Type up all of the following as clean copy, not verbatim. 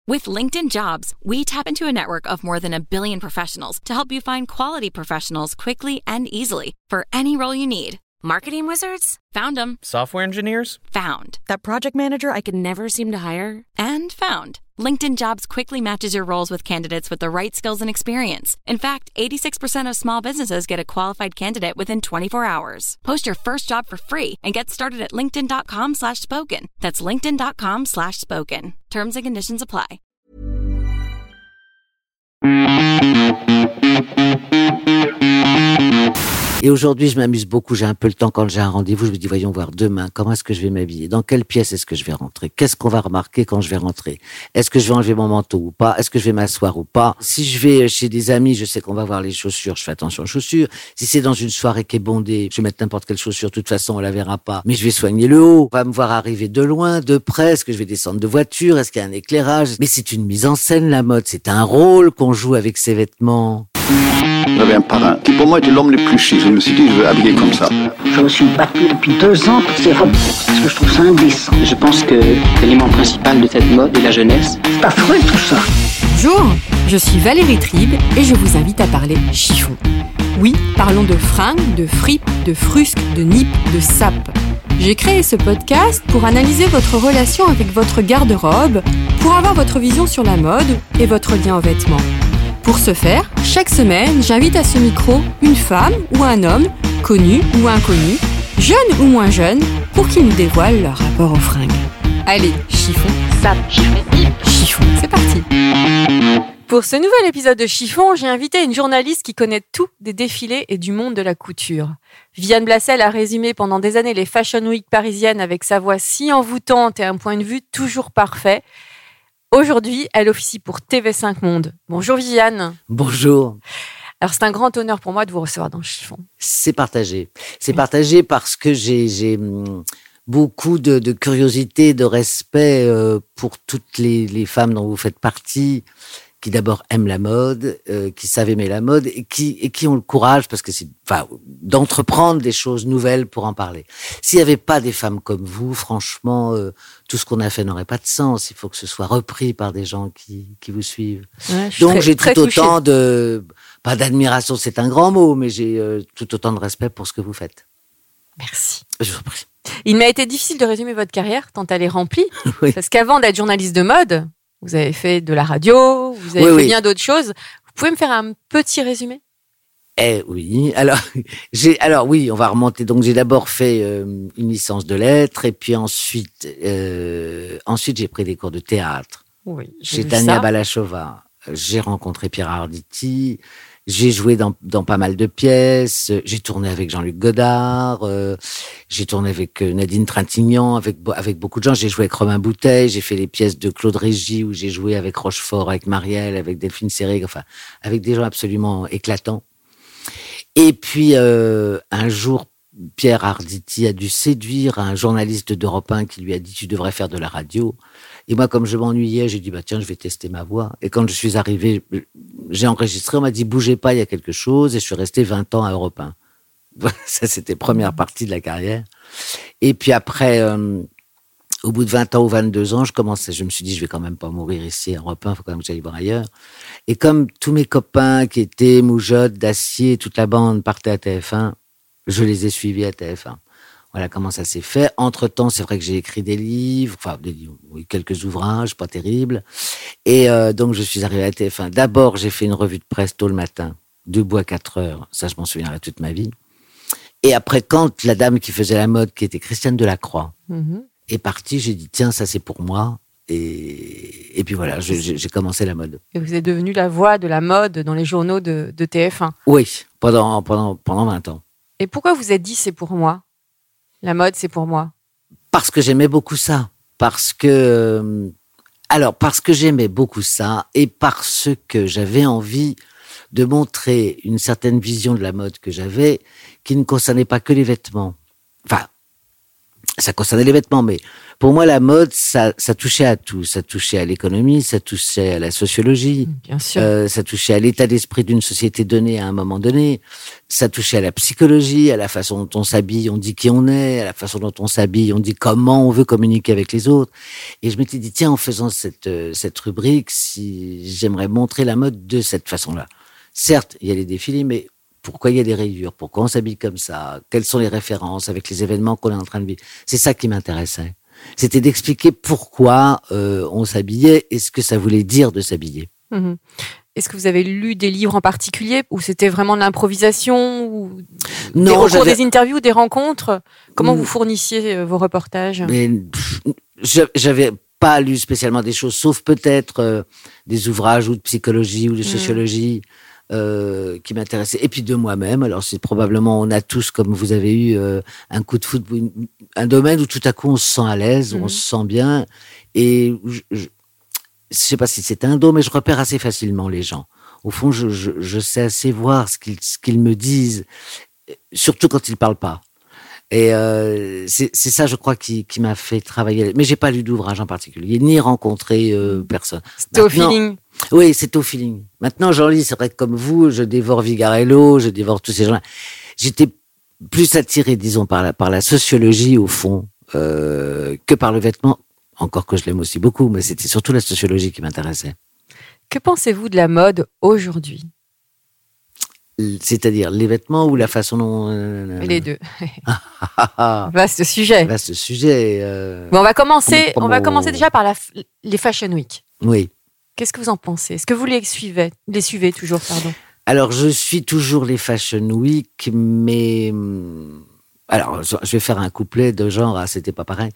With LinkedIn Jobs, we tap into a network of more than 1 billion professionals to help you find quality professionals quickly and easily for any role you need. Marketing wizards? Found them. Software engineers? Found. That project manager I could never seem to hire? And found. LinkedIn Jobs quickly matches your roles with candidates with the right skills and experience. In fact, 86% of small businesses get a qualified candidate within 24 hours. Post your first job for free and get started at linkedin.com/spoken. That's linkedin.com/spoken. Terms and conditions apply. Et aujourd'hui, je m'amuse beaucoup. J'ai un peu le temps quand j'ai un rendez-vous. Je me dis, voyons voir demain, comment est-ce que je vais m'habiller? Dans quelle pièce est-ce que je vais rentrer? Qu'est-ce qu'on va remarquer quand je vais rentrer? Est-ce que je vais enlever mon manteau ou pas? Est-ce que je vais m'asseoir ou pas? Si je vais chez des amis, je sais qu'on va voir les chaussures. Je fais attention aux chaussures. Si c'est dans une soirée qui est bondée, je vais mettre n'importe quelle chaussure. De toute façon, on la verra pas. Mais je vais soigner le haut. On va me voir arriver de loin, de près. Est-ce que je vais descendre de voiture? Est-ce qu'il y a un éclairage? Mais c'est une mise en scène, la mode. C'est un rôle qu'on joue avec ses vêtements. J'avais un parrain qui pour moi était l'homme le plus chic. Je me suis dit, je veux habiller comme ça. Je me suis battu depuis 2 ans pour ces robes, parce que je trouve ça indécent. Je pense que l'élément principal de cette mode est la jeunesse. C'est affreux tout ça. Bonjour, je suis Valérie Tribe et je vous invite à parler chiffon. Oui, parlons de fringues, de fripes, de frusques, de nippes, de sapes. J'ai créé ce podcast pour analyser votre relation avec votre garde-robe, pour avoir votre vision sur la mode et votre lien aux vêtements. Pour ce faire, chaque semaine, j'invite à ce micro une femme ou un homme, connu ou inconnu, jeune ou moins jeune, pour qu'ils nous dévoilent leur rapport aux fringues. Allez, chiffon, sape, chiffon, c'est parti. Pour ce nouvel épisode de Chiffon, j'ai invité une journaliste qui connaît tout des défilés et du monde de la couture. Viviane Blassel a résumé pendant des années les Fashion Week parisiennes avec sa voix si envoûtante et un point de vue toujours parfait. Aujourd'hui, elle officie pour TV5 Monde. Bonjour Viviane. Bonjour. Alors c'est un grand honneur pour moi de vous recevoir dans Chiffon. C'est partagé. C'est partagé parce que j'ai beaucoup de curiosité, de respect pour toutes les femmes dont vous faites partie, qui d'abord aiment la mode, qui savent aimer la mode et qui ont le courage, parce que d'entreprendre des choses nouvelles pour en parler. S'il n'y avait pas des femmes comme vous, franchement, tout ce qu'on a fait n'aurait pas de sens. Il faut que ce soit repris par des gens qui vous suivent. Ouais, donc j'ai tout autant pas d'admiration, c'est un grand mot, mais j'ai tout autant de respect pour ce que vous faites. Merci. Je vous prie. Il m'a été difficile de résumer votre carrière, tant elle est remplie. Oui. Parce qu'avant d'être journaliste de mode, vous avez fait de la radio, vous avez fait bien d'autres choses. Vous pouvez me faire un petit résumé? Oui. Alors oui, on va remonter. Donc j'ai d'abord fait une licence de lettres et puis ensuite j'ai pris des cours de théâtre. Oui. Chez Tania Balachova. J'ai rencontré Pierre Arditi. J'ai joué dans pas mal de pièces. J'ai tourné avec Jean-Luc Godard. J'ai tourné avec Nadine Trintignant, avec beaucoup de gens. J'ai joué avec Romain Bouteille. J'ai fait les pièces de Claude Régis où j'ai joué avec Rochefort, avec Marielle, avec Delphine Seyrig, enfin, avec des gens absolument éclatants. Et puis, un jour, Pierre Arditi a dû séduire un journaliste d'Europe 1 qui lui a dit « Tu devrais faire de la radio ». Et moi, comme je m'ennuyais, j'ai dit « Tiens, je vais tester ma voix ». Et quand je suis arrivé, j'ai enregistré, on m'a dit « Bougez pas, il y a quelque chose ». Et je suis resté 20 ans à Europe 1. Ça, c'était première partie de la carrière. Et puis après, au bout de 20 ans ou 22 ans, je me suis dit « Je vais quand même pas mourir ici à Europe 1, il faut quand même que j'aille voir ailleurs ». Et comme tous mes copains qui étaient Moujotte, Dacier, toute la bande partaient à TF1, je les ai suivis à TF1. Voilà comment ça s'est fait. Entre-temps, c'est vrai que j'ai écrit des livres, quelques ouvrages, pas terribles. Et donc, je suis arrivé à TF1. D'abord, j'ai fait une revue de presse tôt le matin, debout à 4 heures. Ça, je m'en souviendrai toute ma vie. Et après, quand la dame qui faisait la mode, qui était Christiane Delacroix, est partie, j'ai dit, tiens, ça c'est pour moi. Et puis voilà, j'ai commencé la mode. Et vous êtes devenu la voix de la mode dans les journaux de TF1. Oui, pendant 20 ans. Et pourquoi vous êtes dit c'est pour moi? La mode, c'est pour moi? Parce que j'aimais beaucoup ça. Parce que j'aimais beaucoup ça et parce que j'avais envie de montrer une certaine vision de la mode que j'avais qui ne concernait pas que les vêtements. Enfin, Ça concernait les vêtements, mais pour moi, la mode, ça touchait à tout. Ça touchait à l'économie, ça touchait à la sociologie. Bien sûr. Ça touchait à l'état d'esprit d'une société donnée à un moment donné. Ça touchait à la psychologie, à la façon dont on s'habille, on dit qui on est, à la façon dont on s'habille, on dit comment on veut communiquer avec les autres. Et je m'étais dit, tiens, en faisant cette rubrique, si j'aimerais montrer la mode de cette façon-là. Certes, il y a les défilés, mais pourquoi il y a des rayures? Pourquoi on s'habille comme ça? Quelles sont les références avec les événements qu'on est en train de vivre? C'est ça qui m'intéressait. C'était d'expliquer pourquoi on s'habillait et ce que ça voulait dire de s'habiller. Mmh. Est-ce que vous avez lu des livres en particulier ou c'était vraiment de l'improvisation ou Non, au cours des interviews, des rencontres? Comment vous fournissiez vos reportages? Mais j'avais pas lu spécialement des choses, sauf peut-être des ouvrages ou de psychologie ou de sociologie qui m'intéressaient. Et puis de moi-même. Alors c'est probablement, on a tous, comme vous avez eu, un coup de foudre, un domaine où tout à coup on se sent à l'aise, où on se sent bien. Et je sais pas si c'est un don, mais je repère assez facilement les gens. Au fond, je sais assez voir ce qu'ils me disent, surtout quand ils parlent pas. Et c'est ça, je crois, qui m'a fait travailler. Mais j'ai pas lu d'ouvrage en particulier, ni rencontré personne. C'était au feeling. Oui, c'est au feeling. Maintenant, j'en lis. C'est vrai que comme vous, je dévore Vigarello, je dévore tous ces gens-là. J'étais plus attiré, disons, par la sociologie au fond que par le vêtement. Encore que je l'aime aussi beaucoup, mais c'était surtout la sociologie qui m'intéressait. Que pensez-vous de la mode aujourd'hui? C'est-à-dire les vêtements ou la façon dont... Les deux. Vaste sujet. Vaste sujet. Bon, on va commencer déjà par les Fashion Week. Oui. Qu'est-ce que vous en pensez? Est-ce que vous les suivez toujours, pardon? Alors, je suis toujours les Fashion Week, mais... Alors, je vais faire un couplet de genre, c'était pas pareil.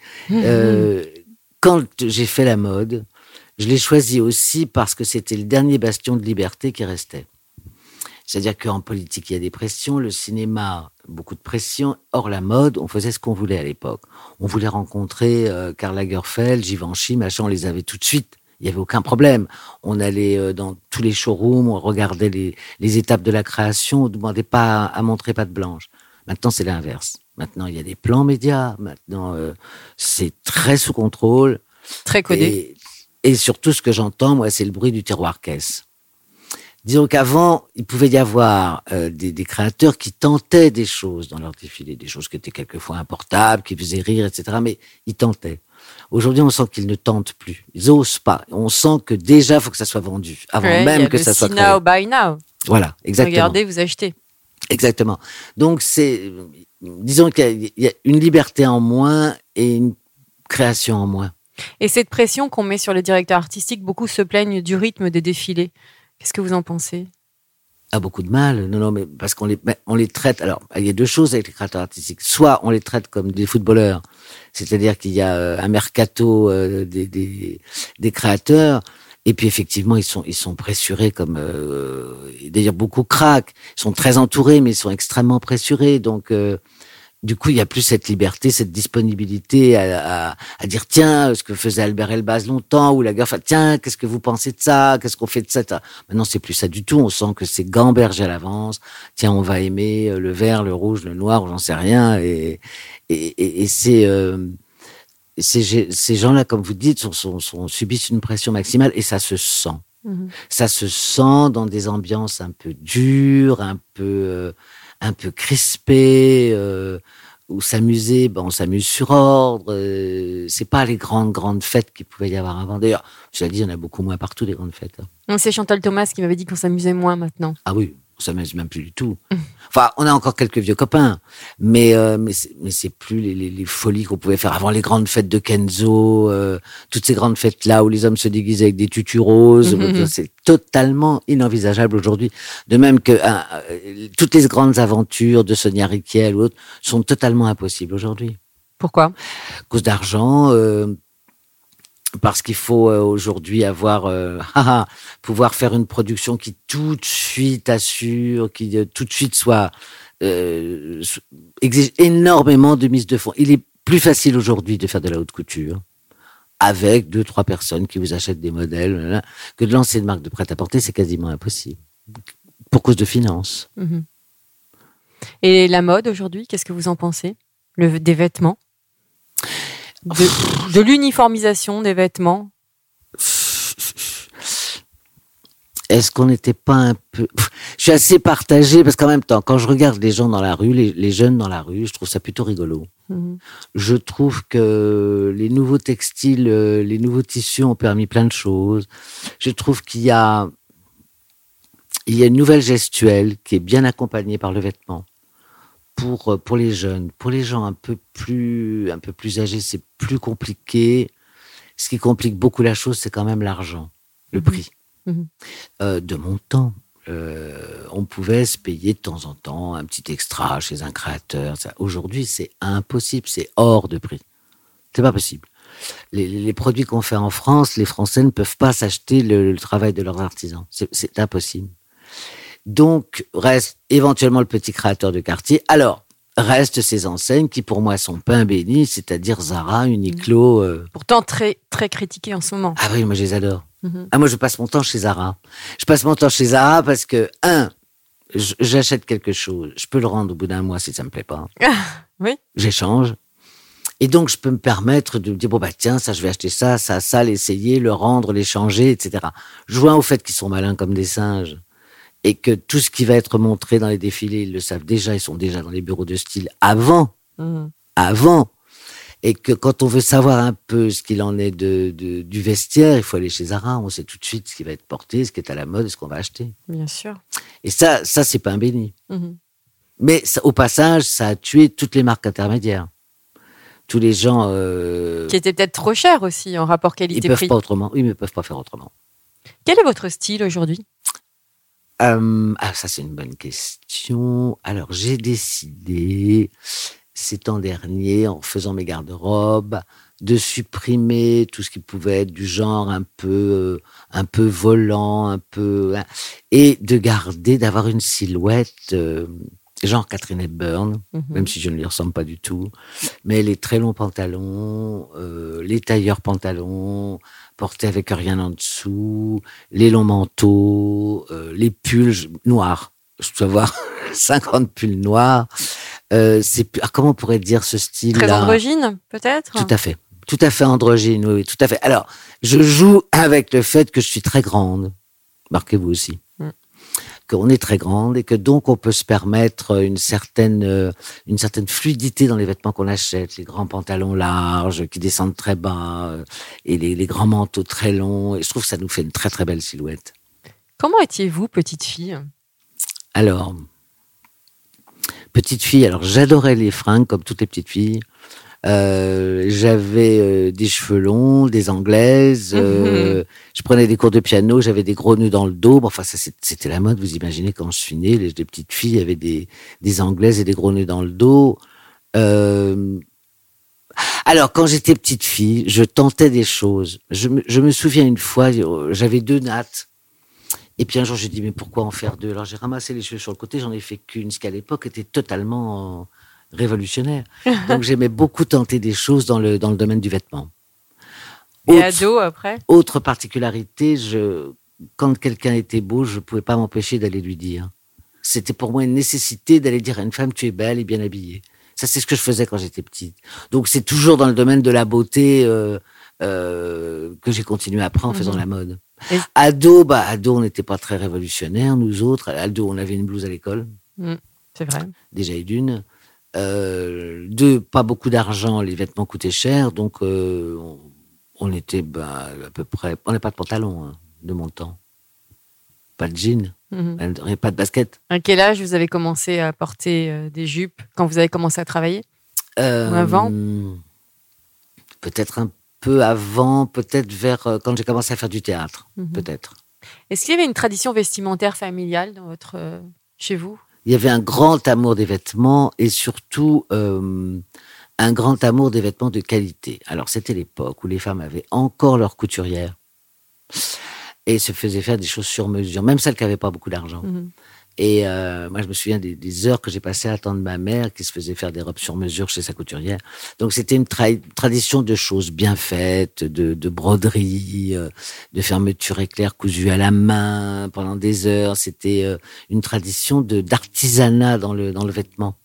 Quand j'ai fait la mode, je l'ai choisi aussi parce que c'était le dernier bastion de liberté qui restait. C'est-à-dire qu'en politique, il y a des pressions, le cinéma, beaucoup de pressions. Or, la mode, on faisait ce qu'on voulait à l'époque. On voulait rencontrer Karl Lagerfeld, Givenchy, machin, on les avait tout de suite. Il n'y avait aucun problème. On allait dans tous les showrooms, on regardait les étapes de la création, on ne demandait pas à montrer patte blanche. Maintenant, c'est l'inverse. Maintenant, il y a des plans médias. Maintenant, c'est très sous contrôle. Très codé. Et surtout, ce que j'entends, moi, c'est le bruit du tiroir-caisse. Disons qu'avant, il pouvait y avoir des créateurs qui tentaient des choses dans leur défilé, des choses qui étaient quelquefois importables, qui faisaient rire, etc. Mais ils tentaient. Aujourd'hui, on sent qu'ils ne tentent plus. Ils n'osent pas. On sent que déjà, il faut que ça soit vendu, avant même que ça soit créé. Now, buy now. Voilà, exactement. Regardez, vous achetez. Exactement. Donc, disons qu'il y a une liberté en moins et une création en moins. Et cette pression qu'on met sur les directeurs artistiques, beaucoup se plaignent du rythme des défilés. Qu'est-ce que vous en pensez? A beaucoup de mal. Non, mais parce qu'on les traite. Alors, il y a deux choses avec les créateurs artistiques. Soit on les traite comme des footballeurs, c'est-à-dire qu'il y a un mercato des créateurs. Et puis effectivement, ils sont pressurés comme d'ailleurs beaucoup craquent. Ils sont très entourés, mais ils sont extrêmement pressurés. Donc du coup, il y a plus cette liberté, cette disponibilité à dire tiens, ce que faisait Albert Elbaz longtemps ou Lagerfeld, tiens, qu'est-ce que vous pensez de ça? Qu'est-ce qu'on fait de ça? Maintenant, c'est plus ça du tout. On sent que c'est gambergé à l'avance. Tiens, on va aimer le vert, le rouge, le noir, j'en sais rien. Et ces gens-là, comme vous dites, subissent une pression maximale et ça se sent. Mmh. Ça se sent dans des ambiances un peu dures, un peu crispées, où s'amuser, on s'amuse sur ordre. C'est pas les grandes fêtes qu'il pouvait y avoir avant. D'ailleurs, je l'ai dit, il y en a beaucoup moins partout, des grandes fêtes. C'est Chantal Thomas qui m'avait dit qu'on s'amusait moins maintenant. Ah oui, on s'amuse même plus du tout. Enfin, on a encore quelques vieux copains, mais c'est plus les folies qu'on pouvait faire avant, les grandes fêtes de Kenzo, toutes ces grandes fêtes là où les hommes se déguisaient avec des tutus roses. C'est totalement inenvisageable aujourd'hui. De même que toutes les grandes aventures de Sonia Rykiel ou autres sont totalement impossibles aujourd'hui. Pourquoi? À cause d'argent. Parce qu'il faut aujourd'hui pouvoir faire une production qui tout de suite assure, qui tout de suite exige énormément de mise de fonds. Il est plus facile aujourd'hui de faire de la haute couture avec 2-3 personnes qui vous achètent des modèles que de lancer une marque de prêt-à-porter, c'est quasiment impossible pour cause de finances. Mmh. Et la mode aujourd'hui, qu'est-ce que vous en pensez? Des vêtements? de l'uniformisation des vêtements? Est-ce qu'on n'était pas un peu... Je suis assez partagée parce qu'en même temps, quand je regarde les gens dans la rue, les jeunes dans la rue, je trouve ça plutôt rigolo. Je trouve que les nouveaux textiles, les nouveaux tissus ont permis plein de choses. Je trouve qu'il y a une nouvelle gestuelle qui est bien accompagnée par le vêtement. Pour les jeunes, pour les gens un peu plus âgés, c'est plus compliqué. Ce qui complique beaucoup la chose, c'est quand même l'argent, le prix. De mon temps, on pouvait se payer de temps en temps un petit extra chez un créateur. Aujourd'hui, c'est impossible, c'est hors de prix. C'est pas possible. Les produits qu'on fait en France, les Français ne peuvent pas s'acheter le travail de leurs artisans. C'est impossible. Donc, reste éventuellement le petit créateur de quartier. Alors, restent ces enseignes qui, pour moi, sont pain béni, c'est-à-dire Zara, Uniqlo. Pourtant, très, très critiquées en ce moment. Ah oui, moi, je les adore. Moi, je passe mon temps chez Zara. Je passe mon temps chez Zara parce que, j'achète quelque chose. Je peux le rendre au bout d'un mois si ça me plaît pas. Oui. J'échange. Et donc, je peux me permettre de me dire, tiens, ça, je vais acheter ça, l'essayer, le rendre, l'échanger, etc. Jouant au fait qu'ils sont malins comme des singes. Et que tout ce qui va être montré dans les défilés, ils le savent déjà, ils sont déjà dans les bureaux de style avant. Et que quand on veut savoir un peu ce qu'il en est du vestiaire, il faut aller chez Zara, on sait tout de suite ce qui va être porté, ce qui est à la mode, ce qu'on va acheter. Bien sûr. Et ça c'est pain béni. Mais ça, au passage, ça a tué toutes les marques intermédiaires. Tous les gens... Qui étaient peut-être trop chers aussi en rapport qualité-prix. Ils peuvent pas autrement. Oui, mais ils peuvent pas faire autrement. Quel est votre style aujourd'hui ? Ça, c'est une bonne question. Alors, j'ai décidé, ces temps derniers, en faisant mes garde-robes, de supprimer tout ce qui pouvait être du genre un peu volant, et d'avoir une silhouette, genre Catherine Hepburn, même si je ne lui ressemble pas du tout. Mais les très longs pantalons, les tailleurs pantalons, portés avec rien en dessous, les longs manteaux, les pulls noirs. Je dois avoir 50 pulls noirs. Comment on pourrait dire ce style-là ? Très androgyne, peut-être ? Tout à fait. Tout à fait androgyne, oui, tout à fait. Alors, je joue avec le fait que je suis très grande. Marquez-vous aussi. Qu'on est très grande et que donc on peut se permettre une certaine fluidité dans les vêtements qu'on achète, les grands pantalons larges qui descendent très bas et les grands manteaux très longs. Et je trouve que ça nous fait une très très belle silhouette. Comment étiez-vous, petite fille ? Alors, petite fille, j'adorais les fringues comme toutes les petites filles. J'avais des cheveux longs, des anglaises, je prenais des cours de piano, j'avais des gros nœuds dans le dos. Enfin, ça, c'était la mode, vous imaginez, quand je suis née, les petites filles avaient des anglaises et des gros nœuds dans le dos. Alors, quand j'étais petite fille, je tentais des choses. Je me souviens une fois, j'avais 2 nattes. Et puis un jour, j'ai dit, mais pourquoi en faire 2 ? Alors, j'ai ramassé les cheveux sur le côté, j'en ai fait qu'une, ce qui à l'époque était totalement... révolutionnaire. Donc, j'aimais beaucoup tenter des choses dans le domaine du vêtement. Et ado, après ? Autre particularité, quand quelqu'un était beau, je ne pouvais pas m'empêcher d'aller lui dire. C'était pour moi une nécessité d'aller dire à une femme, tu es belle et bien habillée. Ça, c'est ce que je faisais quand j'étais petite. Donc, c'est toujours dans le domaine de la beauté que j'ai continué après en faisant la mode. Ado, on n'était pas très révolutionnaires, nous autres. Ado, on avait une blouse à l'école. C'est vrai. Déjà et d'une. 2, pas beaucoup d'argent, les vêtements coûtaient cher, donc on était à peu près... On n'avait pas de pantalon de mon temps. Pas de jean, pas de basket. À quel âge vous avez commencé à porter des jupes, quand vous avez commencé à travailler ? Ou avant ? Peut-être un peu avant, peut-être vers quand j'ai commencé à faire du théâtre, peut-être. Est-ce qu'il y avait une tradition vestimentaire familiale chez vous ? Il y avait un grand amour des vêtements et surtout un grand amour des vêtements de qualité. Alors, c'était l'époque où les femmes avaient encore leur couturière et se faisaient faire des choses sur mesure, même celles qui n'avaient pas beaucoup d'argent. Et moi, je me souviens des heures que j'ai passées à attendre ma mère qui se faisait faire des robes sur mesure chez sa couturière. Donc, c'était une tradition de choses bien faites, de broderie, de fermeture éclair cousues à la main pendant des heures. C'était une tradition d'artisanat dans le vêtement.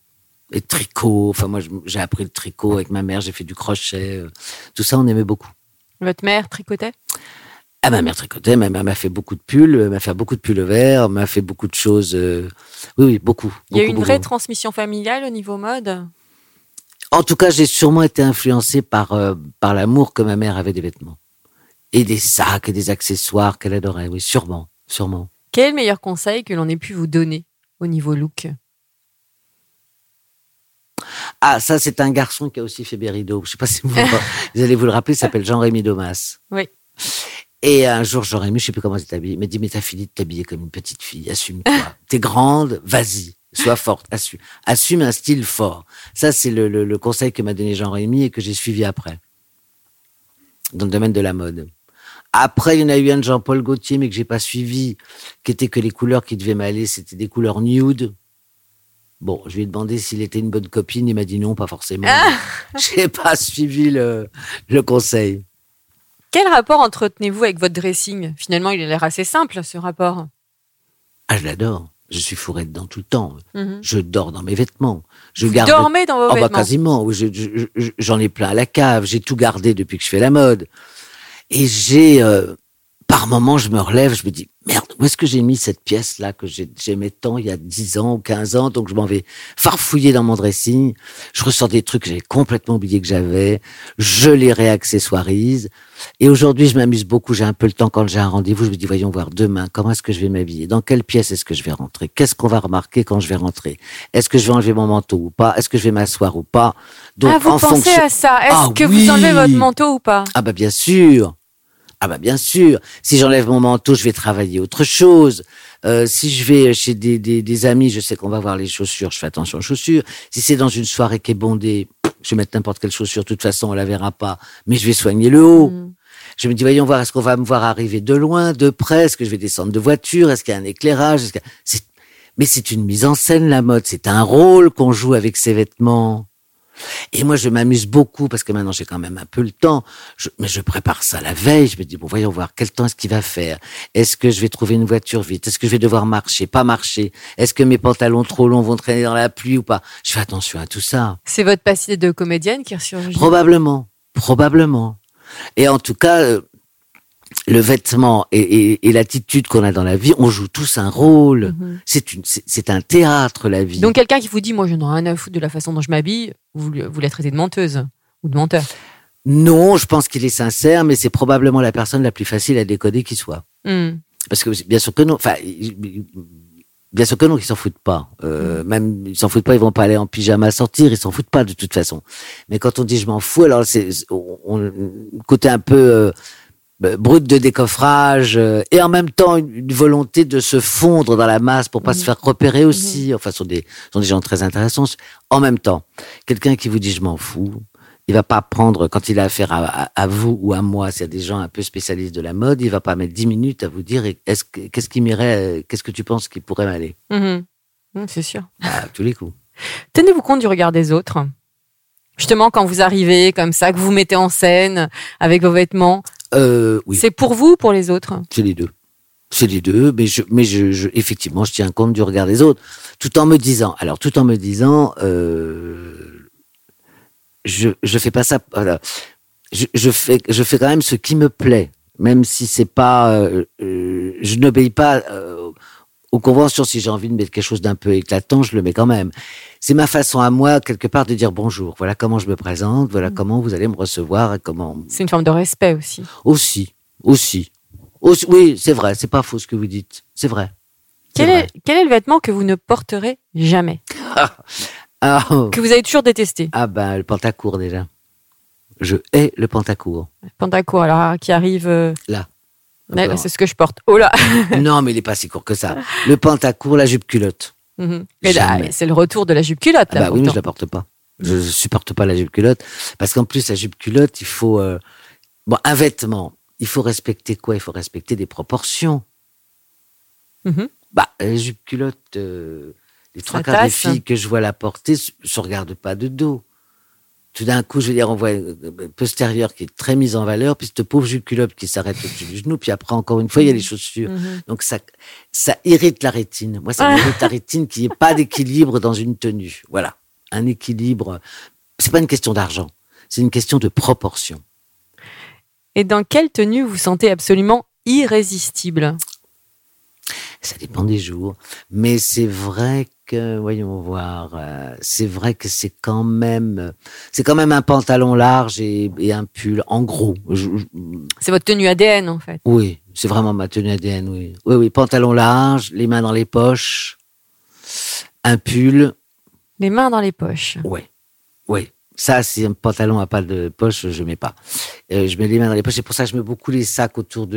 Et tricot. Enfin, moi, j'ai appris le tricot avec ma mère. J'ai fait du crochet. Tout ça, on aimait beaucoup. Votre mère tricotait? Ah, ma mère tricotait. Ma mère m'a fait beaucoup de pulls. M'a fait beaucoup de pulls verts. M'a fait beaucoup de choses. Oui, beaucoup. Il y a eu une vraie beaucoup. transmission familiale au niveau mode? En tout cas, j'ai sûrement été influencé par l'amour que ma mère avait des vêtements. Et des sacs et des accessoires qu'elle adorait. Oui, sûrement. Quel est le meilleur conseil que l'on ait pu vous donner au niveau look? Ah, ça, c'est un garçon qui a aussi fait Bérido. Je sais pas si vous allez vous le rappeler, il s'appelle Jean-Rémy Domas. Oui. Et un jour, Jean-Rémy, je sais plus comment il t'habille, il m'a dit, mais t'as fini de t'habiller comme une petite fille, assume-toi. T'es grande, vas-y, sois forte, assume un style fort. Ça, c'est le conseil que m'a donné Jean-Rémy et que j'ai suivi après. Dans le domaine de la mode. Après, il y en a eu un de Jean-Paul Gaultier, mais que j'ai pas suivi, qui était que les couleurs qui devaient m'aller, c'était des couleurs nude. Bon, je lui ai demandé s'il était une bonne copine, il m'a dit non, pas forcément. J'ai pas suivi le conseil. Quel rapport entretenez-vous avec votre dressing? Finalement, il a l'air assez simple, ce rapport. Ah, je l'adore. Je suis fourré dedans tout le temps. Mm-hmm. Je dors dans mes vêtements. Vous dormez dans vos vêtements? Quasiment. J'en ai plein à la cave. J'ai tout gardé depuis que je fais la mode. Et j'ai... par moments, je me relève, je me dis, merde, où est-ce que j'ai mis cette pièce-là que j'aimais tant il y a 10 ans ou 15 ans? Donc, je m'en vais farfouiller dans mon dressing. Je ressors des trucs que j'avais complètement oublié que j'avais. Je les réaccessoirise. Et aujourd'hui, je m'amuse beaucoup. J'ai un peu le temps quand j'ai un rendez-vous. Je me dis, voyons voir demain, comment est-ce que je vais m'habiller? Dans quelle pièce est-ce que je vais rentrer? Qu'est-ce qu'on va remarquer quand je vais rentrer? Est-ce que je vais enlever mon manteau ou pas? Est-ce que je vais m'asseoir ou pas? Donc, vous pensez à ça? Est-ce que vous enlevez votre manteau ou pas? Ah bah bien sûr. Ah bah bien sûr, si j'enlève mon manteau, je vais travailler autre chose. Si je vais chez des amis, je sais qu'on va voir les chaussures, je fais attention aux chaussures. Si c'est dans une soirée qui est bondée, je vais mettre n'importe quelle chaussure, de toute façon on la verra pas, mais je vais soigner le haut. Je me dis, voyons voir, est-ce qu'on va me voir arriver de loin, de près, est-ce que je vais descendre de voiture, est-ce qu'il y a un éclairage, mais c'est une mise en scène, la mode, c'est un rôle qu'on joue avec ses vêtements. Et moi, je m'amuse beaucoup parce que maintenant, j'ai quand même un peu le temps. Mais je prépare ça la veille. Je me dis, bon, voyons voir, quel temps est-ce qu'il va faire? Est-ce que je vais trouver une voiture vite? Est-ce que je vais devoir marcher? Pas marcher? Est-ce que mes pantalons trop longs vont traîner dans la pluie ou pas? Je fais attention à tout ça. C'est votre passé de comédienne qui ressurgit? Probablement. Et en tout cas, le vêtement et l'attitude qu'on a dans la vie, on joue tous un rôle. C'est un théâtre, la vie. Donc quelqu'un qui vous dit, moi je n'en ai rien à foutre de la façon dont je m'habille, vous la traitez de menteuse ou de menteur? Non, je pense qu'il est sincère, mais c'est probablement la personne la plus facile à décoder qui soit. Parce que bien sûr que non. Enfin, bien sûr que non, ils s'en foutent pas. Même ils s'en foutent pas, ils vont pas aller en pyjama sortir, ils s'en foutent pas de toute façon. Mais quand on dit je m'en fous, alors c'est côté un peu brut de décoffrage et en même temps une volonté de se fondre dans la masse pour pas se faire repérer aussi. Enfin, sont des gens très intéressants. En même temps, quelqu'un qui vous dit je m'en fous, il va pas prendre, quand il a affaire à vous ou à moi, s'il y a des gens un peu spécialistes de la mode, il va pas mettre 10 minutes à vous dire qu'est-ce qui m'irait, qu'est-ce que tu penses qui pourrait m'aller. C'est sûr. À tous les coups. Tenez-vous compte du regard des autres. Justement, quand vous arrivez comme ça, que vous vous mettez en scène avec vos vêtements, oui. C'est pour vous ou pour les autres? C'est les deux. Mais effectivement, je tiens compte du regard des autres, tout en me disant, je fais pas ça, voilà. Je fais quand même ce qui me plaît, même si c'est pas, je n'obéis pas aux conventions. Si j'ai envie de mettre quelque chose d'un peu éclatant, je le mets quand même. C'est ma façon à moi, quelque part, de dire bonjour. Voilà comment je me présente, voilà comment vous allez me recevoir et comment. C'est une forme de respect aussi. Aussi. Oui, c'est vrai, c'est pas faux ce que vous dites. C'est vrai. Quel est le vêtement que vous ne porterez jamais? Que vous avez toujours détesté? Ah ben, le pantacourt déjà. Je hais le pantacourt. Le pantacourt, alors, qui arrive... Là. Là, c'est ce que je porte. Oh là. Non, mais il n'est pas si court que ça. Le pantacourt, la jupe culotte. Mais là, c'est le retour de la jupe culotte. Là, oui, mais je la porte pas. Je supporte pas la jupe culotte. Parce qu'en plus, la jupe culotte, il faut... un vêtement, il faut respecter quoi? Il faut respecter des proportions. La jupe culotte, les trois quarts des filles que je vois la porter se regardent pas de dos. Tout d'un coup, je veux dire, on voit une postérieure qui est très mise en valeur, puis cette pauvre jupe culotte qui s'arrête au-dessus du genou, puis après, encore une fois, il y a les chaussures. Donc, ça irrite la rétine. Moi, ça m'irrite la rétine qu'il n'y ait pas d'équilibre dans une tenue. Voilà. un équilibre. C'est pas une question d'argent, c'est une question de proportion. Et dans quelle tenue vous sentez absolument irrésistible ? Ça dépend des jours, mais c'est vrai que, voyons voir, c'est vrai que c'est quand même un pantalon large et un pull, en gros. C'est votre tenue ADN, en fait. Oui, c'est vraiment ma tenue ADN, oui. Oui, pantalon large, les mains dans les poches, un pull. Les mains dans les poches. Oui. Ça, si un pantalon n'a pas de poche, je mets pas. Je mets les mains dans les poches. C'est pour ça que je mets beaucoup les sacs autour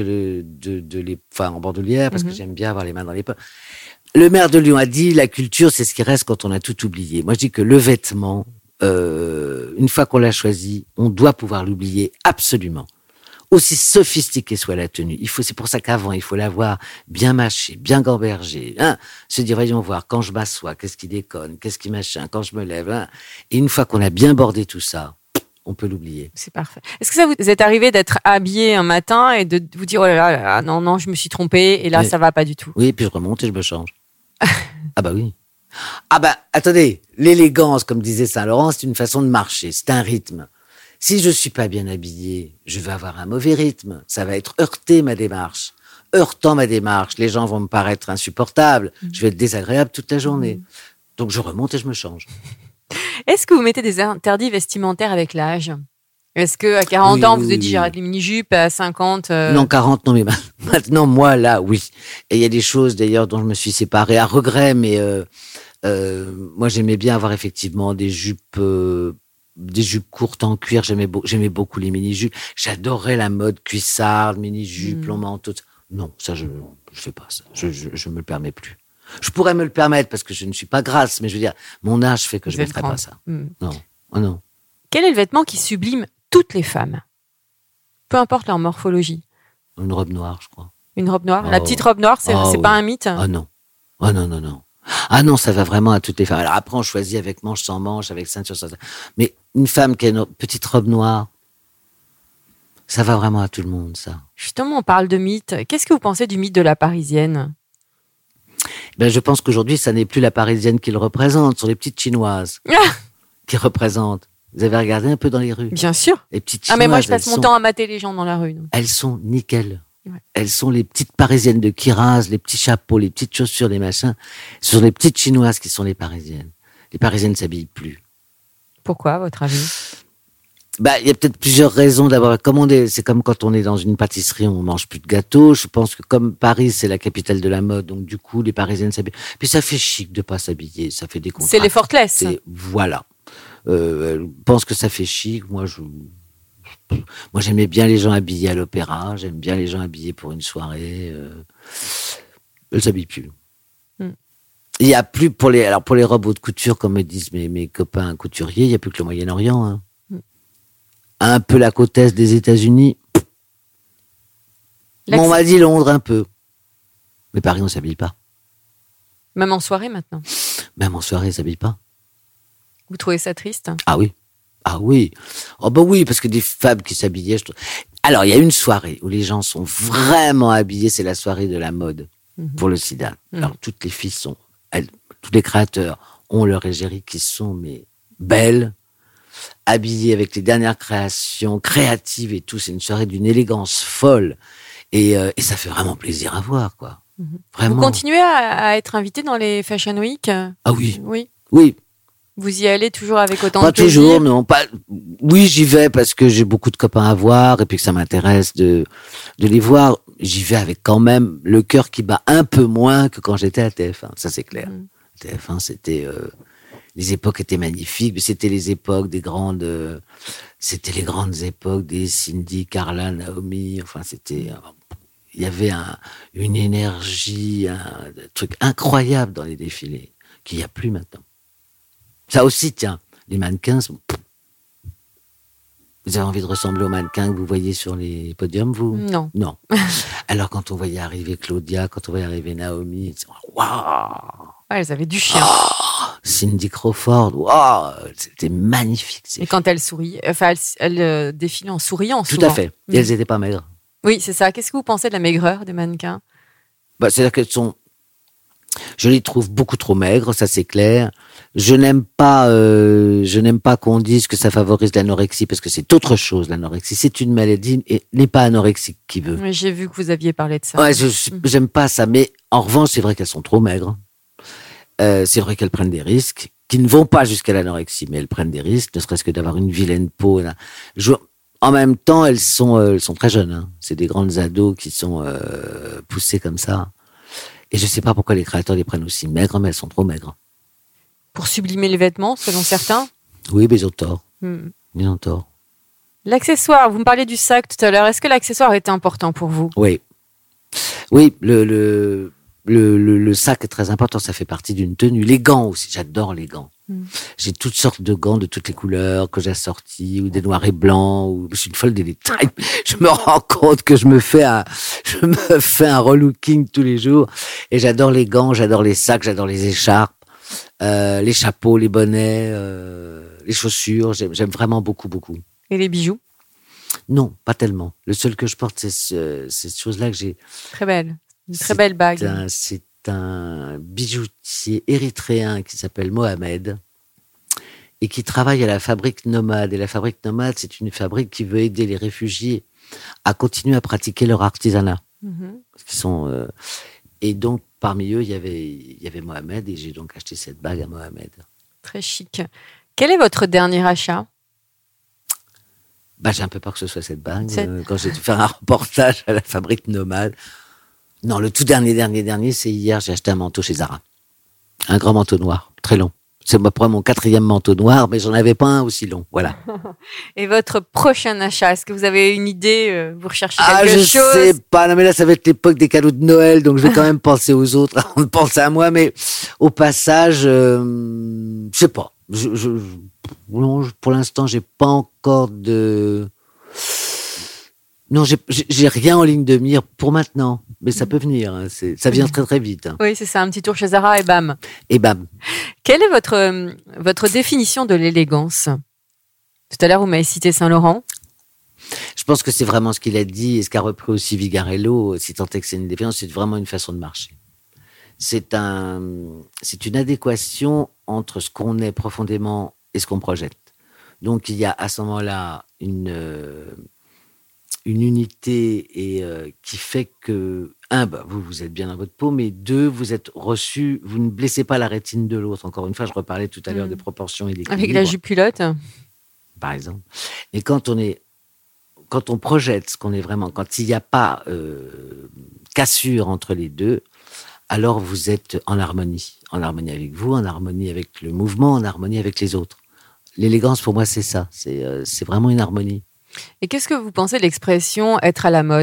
en bandoulière, parce que j'aime bien avoir les mains dans les poches. Le maire de Lyon a dit, la culture, c'est ce qui reste quand on a tout oublié. Moi, je dis que le vêtement, une fois qu'on l'a choisi, on doit pouvoir l'oublier absolument. Aussi sophistiquée soit la tenue. C'est pour ça qu'avant, il faut l'avoir bien mâchée, bien gambergée. Se dire, voyons voir, quand je m'assois, qu'est-ce qui déconne, qu'est-ce qui machin, quand je me lève. Et une fois qu'on a bien bordé tout ça, on peut l'oublier. C'est parfait. Est-ce que ça vous est arrivé d'être habillé un matin et de vous dire, oh là là, non, je me suis trompée, et là, ça va pas du tout? Oui, puis je remonte et je me change. Ah bah oui. Ah bah, attendez, l'élégance, comme disait Saint-Laurent, c'est une façon de marcher, c'est un rythme. Si je suis pas bien habillé, je vais avoir un mauvais rythme. Ça va être heurté ma démarche. Heurtant ma démarche, les gens vont me paraître insupportables. Je vais être désagréable toute la journée. Donc je remonte et je me change. Est-ce que vous mettez des interdits vestimentaires avec l'âge? Est-ce qu'à 40 ans, vous vous êtes dit j'arrête les mini-jupes, à 50 Non, 40, non, mais maintenant, moi, là, oui. Et il y a des choses, d'ailleurs, dont je me suis séparé à regret, mais moi, j'aimais bien avoir effectivement des jupes courtes en cuir. J'aimais beaucoup les mini-jupes. J'adorais la mode cuissarde, mini-jupe, long manteau. Non, ça, je fais pas ça. Je me le permets plus. Je pourrais me le permettre parce que je ne suis pas grasse, mais je veux dire, mon âge fait que je ne mettrai pas ça. Non, oh non. Quel est le vêtement qui sublime toutes les femmes, peu importe leur morphologie? Une robe noire, je crois. Une robe noire? La petite robe noire, c'est pas un mythe? Ah non. Ah non. Ah non, ça va vraiment à toutes les femmes. Alors après, on choisit avec manche sans manche, avec ceinture sans ceinture. Mais une femme qui a une petite robe noire, ça va vraiment à tout le monde, ça. Justement, on parle de mythe. Qu'est-ce que vous pensez du mythe de la Parisienne? Je pense qu'aujourd'hui, ça n'est plus la Parisienne qui le représente, ce sont les petites Chinoises qui représentent. Vous avez regardé un peu dans les rues? Bien sûr. Les petites Chinoises, mais moi, je passe mon temps à mater les gens dans la rue. Donc. Elles sont nickel. Ouais. Elles sont les petites Parisiennes de Kiraz, les petits chapeaux, les petites chaussures, les machins. Ce sont les petites Chinoises qui sont les Parisiennes. Les Parisiennes ne s'habillent plus. Pourquoi, à votre avis? Il y a peut-être plusieurs raisons. D'abord, c'est comme quand on est dans une pâtisserie, on mange plus de gâteaux. Je pense que comme Paris, c'est la capitale de la mode, donc du coup, les Parisiennes s'habillent. Puis ça fait chic de pas s'habiller, ça fait des contrastes. C'est l'effortless. Voilà. Je pense que ça fait chic. Moi, j'aimais bien les gens habillés à l'opéra. J'aime bien les gens habillés pour une soirée. Elles s'habillent plus. Il y a plus pour les robes haute couture, comme me disent mes copains couturiers, il y a plus que le Moyen-Orient. Hein. Un peu la côte est des États-Unis. On m'a dit Londres un peu. Mais Paris, on s'habille pas. Même en soirée maintenant. Même en soirée, on s'habille pas. Vous trouvez ça triste? Ah oui. Oh oui, parce que des femmes qui s'habillaient. Alors, il y a une soirée où les gens sont vraiment habillés, c'est la soirée de la mode pour le sida. Alors, toutes les filles tous les créateurs ont leur égérie qui sont belles, habillées avec les dernières créations, créatives et tout. C'est une soirée d'une élégance folle. Et ça fait vraiment plaisir à voir, quoi. Vraiment. Vous continuez à être invité dans les Fashion Week? Ah oui. Oui. Vous y allez toujours avec autant de plaisir? Pas toujours, non. Oui, j'y vais parce que j'ai beaucoup de copains à voir et puis que ça m'intéresse de les voir. J'y vais avec quand même le cœur qui bat un peu moins que quand j'étais à TF1. Ça, c'est clair. TF1, c'était... les époques étaient magnifiques, mais c'était les époques des grandes... c'était les grandes époques des Cindy, Carla, Naomi. Enfin, c'était... il y avait une énergie, un truc incroyable dans les défilés, qu'il n'y a plus maintenant. Ça aussi, tiens, les mannequins sont... Vous avez envie de ressembler aux mannequins que vous voyez sur les podiums, vous? Non. Alors, quand on voyait arriver Claudia, quand on voyait arriver Naomi, waouh! Elles avaient du chien. Cindy Crawford, waouh! C'était magnifique. Et quand elles souriaient, elles défilaient en souriant souvent. Tout à fait. Et elles n'étaient pas maigres. Oui, c'est ça. Qu'est-ce que vous pensez de la maigreur des mannequins? C'est-à-dire qu'elles sont... Je les trouve beaucoup trop maigres, ça c'est clair. Je n'aime pas qu'on dise que ça favorise l'anorexie parce que c'est autre chose, l'anorexie. C'est une maladie et n'est pas anorexique qui veut. Oui, j'ai vu que vous aviez parlé de ça. Ouais, j'aime pas ça. Mais en revanche, c'est vrai qu'elles sont trop maigres. C'est vrai qu'elles prennent des risques qui ne vont pas jusqu'à l'anorexie, mais elles prennent des risques, ne serait-ce que d'avoir une vilaine peau. En même temps, elles sont très jeunes. Hein. C'est des grandes ados qui sont poussées comme ça. Et je sais pas pourquoi les créateurs les prennent aussi maigres, mais elles sont trop maigres. Pour sublimer les vêtements, selon certains? Oui, mais ils ont tort. Ils ont tort. L'accessoire, vous me parliez du sac tout à l'heure. Est-ce que l'accessoire était important pour vous? Oui. Oui, le sac est très important, ça fait partie d'une tenue. Les gants aussi, j'adore les gants. J'ai toutes sortes de gants de toutes les couleurs que j'ai assortis, ou des noirs et blancs, ou je suis une folle des détails. Je me rends compte que je me fais un relooking tous les jours. Et j'adore les gants, j'adore les sacs, j'adore les écharpes, les chapeaux, les bonnets, les chaussures. J'aime vraiment beaucoup, beaucoup. Et les bijoux? Non, pas tellement. Le seul que je porte, c'est cette chose-là que j'ai. Très belle. Une très belle bague. C'est un bijoutier érythréen qui s'appelle Mohamed et qui travaille à la Fabrique Nomade. Et la Fabrique Nomade, c'est une fabrique qui veut aider les réfugiés à continuer à pratiquer leur artisanat. Et donc, parmi eux, il y avait Mohamed et j'ai donc acheté cette bague à Mohamed. Très chic. Quel est votre dernier achat? J'ai un peu peur que ce soit cette bague. Quand j'ai dû faire un reportage à la Fabrique Nomade. Non, le tout dernier, c'est hier, j'ai acheté un manteau chez Zara. Un grand manteau noir, très long. C'est pour mon 4e manteau noir, mais j'en avais pas un aussi long. Voilà. Et votre prochain achat, est-ce que vous avez une idée? Vous recherchez quelque chose? Je sais pas. Non, mais là, ça va être l'époque des cadeaux de Noël, donc je vais quand même penser aux autres avant de penser à moi. Mais au passage, je sais pas. Non, pour l'instant, j'ai pas encore de... Non, j'ai rien en ligne de mire pour maintenant, mais ça peut venir. Hein, ça vient très très vite. Hein. Oui, c'est ça, un petit tour chez Zara et bam. Et bam. Quelle est votre définition de l'élégance? Tout à l'heure, vous m'avez cité Saint-Laurent. Je pense que c'est vraiment ce qu'il a dit et ce qu'a repris aussi Vigarello, si tant est que c'est une définition, c'est vraiment une façon de marcher. C'est une adéquation entre ce qu'on est profondément et ce qu'on projette. Donc il y a à ce moment-là une unité et qui fait que, vous êtes bien dans votre peau, mais 2, vous êtes reçu, vous ne blessez pas la rétine de l'autre. Encore une fois, je reparlais tout à l'heure des proportions et des équilibres. Avec la jupe-culotte. Par exemple. Et quand on projette ce qu'on est vraiment, quand il n'y a pas cassure entre les deux, alors vous êtes en harmonie avec vous, en harmonie avec le mouvement, en harmonie avec les autres. L'élégance, pour moi, c'est ça. C'est vraiment une harmonie. Et qu'est-ce que vous pensez de l'expression « être à la mode » ?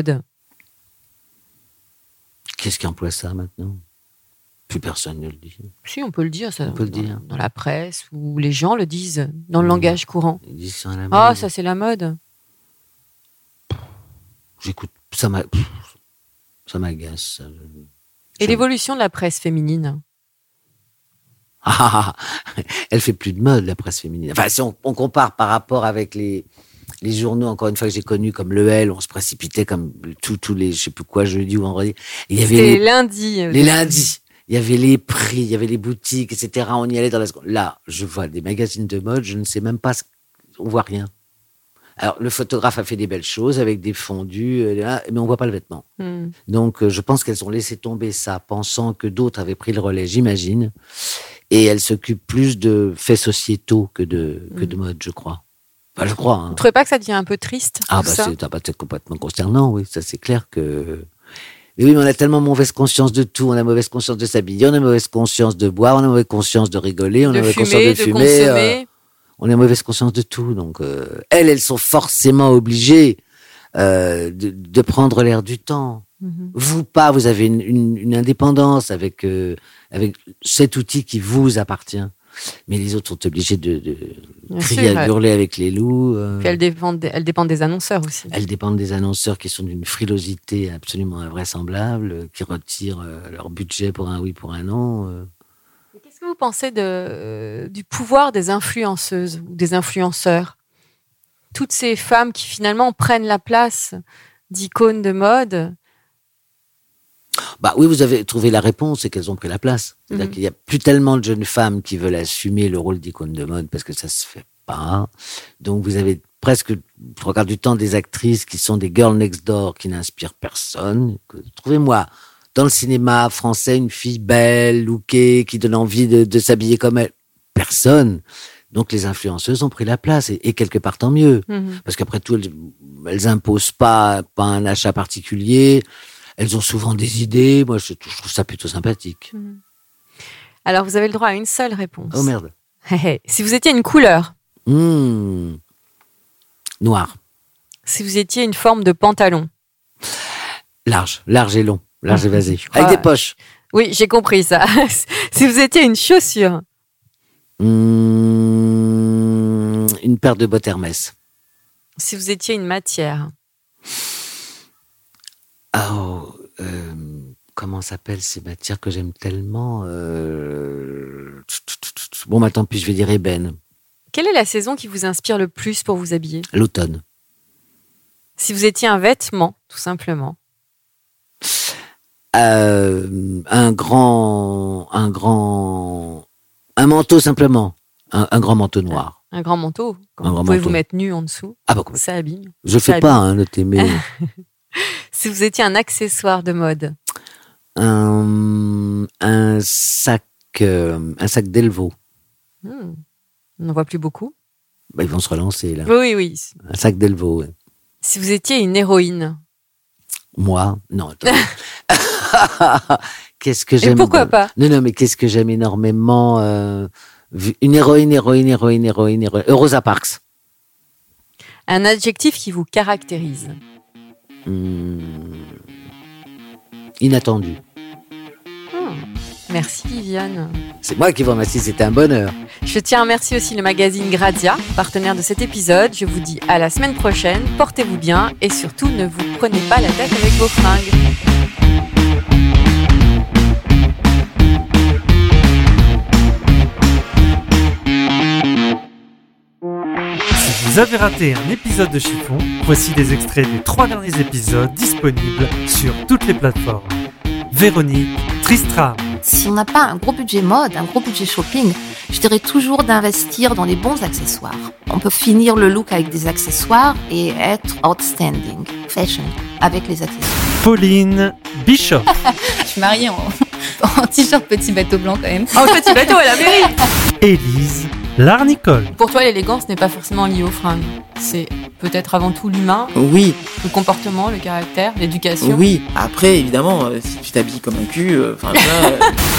Qu'est-ce qui emploie ça maintenant ? Plus personne ne le dit. Si, on peut le dire, ça. On peut le dire. Dans la presse, ou les gens le disent, dans le langage courant. Ils disent ça à la mode. Ah, ça c'est la mode. J'écoute, ça m'agace. Et l'évolution de la presse féminine ? Elle fait plus de mode, la presse féminine. Enfin, si on compare par rapport avec les journaux, encore une fois, que j'ai connus, comme Le L, on se précipitait comme tous les, je sais plus quoi, jeudi ou vendredi. Il y avait les lundis. Les lundis. Il y avait les prix, il y avait les boutiques, etc. On y allait dans la seconde. Là, je vois des magazines de mode, je ne sais même pas, on voit rien. Alors, le photographe a fait des belles choses avec des fondus, mais on voit pas le vêtement. Donc, je pense qu'elles ont laissé tomber ça, pensant que d'autres avaient pris le relais, j'imagine. Et elles s'occupent plus de faits sociétaux que de mode, je crois. Enfin, je crois. Hein. Vous ne trouvez pas que ça devient un peu triste ? C'est complètement consternant, oui. Ça, c'est clair que... Mais oui, mais on a tellement mauvaise conscience de tout. On a mauvaise conscience de s'habiller, on a mauvaise conscience de boire, on a mauvaise conscience de rigoler, on a mauvaise conscience de fumer. Consommer. On a mauvaise conscience de tout. Donc, elles sont forcément obligées de prendre l'air du temps. Vous pas, vous avez une indépendance avec cet outil qui vous appartient. Mais les autres sont obligés de crier à hurler avec les loups. Puis elles dépendent des annonceurs aussi. Elles dépendent des annonceurs qui sont d'une frilosité absolument invraisemblable, qui retirent leur budget pour un oui, pour un non. Qu'est-ce que vous pensez du pouvoir des influenceuses ou des influenceurs ? Toutes ces femmes qui finalement prennent la place d'icônes de mode. Bah oui, vous avez trouvé la réponse, c'est qu'elles ont pris la place. C'est-à-dire qu'il n'y a plus tellement de jeunes femmes qui veulent assumer le rôle d'icône de mode parce que ça se fait pas. Donc vous avez presque, trois quarts du temps, des actrices qui sont des girl next door qui n'inspirent personne. Trouvez-moi dans le cinéma français une fille belle, lookée, qui donne envie de s'habiller comme elle. Personne. Donc les influenceuses ont pris la place et quelque part tant mieux. Parce qu'après tout, elles imposent pas un achat particulier. Elles ont souvent des idées. Moi, je trouve ça plutôt sympathique. Alors, vous avez le droit à une seule réponse. Oh merde. Si vous étiez une couleur. Noir. Si vous étiez une forme de pantalon. Large et long. Large évasé. Avec des poches. Oui, j'ai compris ça. Si vous étiez une chaussure. Une paire de bottes Hermès. Si vous étiez une matière. Comment s'appellent ces matières que j'aime tellement Bon, bah tant pis, je vais dire ébène. Quelle est la saison qui vous inspire le plus pour vous habiller ? L'automne. Si vous étiez un vêtement, tout simplement. Un manteau simplement. Un grand manteau noir. Un grand manteau. Vous pouvez vous mettre nu en dessous. Ah bah, ça abîme. Je fais pas, notez, mais... Si vous étiez un accessoire de mode. Un sac d'Elvaux. On n'en voit plus beaucoup. Bah, ils vont se relancer, là. Oui. Un sac d'Elvaux, ouais. Si vous étiez une héroïne. Moi ? Non, attends. Qu'est-ce que j'aime... Et pourquoi pas ? Non, mais qu'est-ce que j'aime énormément une héroïne. Rosa Parks. Un adjectif qui vous caractérise. Inattendu. Merci Viviane. C'est moi qui vous remercie, c'était un bonheur. Je tiens à remercier aussi le magazine Grazia, partenaire de cet épisode. Je vous dis à la semaine prochaine, portez-vous bien et surtout ne vous prenez pas la tête avec vos fringues. Si vous avez raté un épisode de Chiffon, voici des extraits des 3 derniers épisodes disponibles sur toutes les plateformes. Véronique Tristram. Si on n'a pas un gros budget mode, un gros budget shopping, je dirais toujours d'investir dans les bons accessoires. On peut finir le look avec des accessoires et être outstanding fashion avec les accessoires. Pauline Bishop. Je suis mariée en t-shirt petit bateau blanc quand même. Oh, petit bateau à la mairie. Élise Larnicole. Pour toi, l'élégance n'est pas forcément liée aux fringues. C'est peut-être avant tout l'humain, oui, le comportement, le caractère, l'éducation. Oui, après évidemment, si tu t'habilles comme un cul,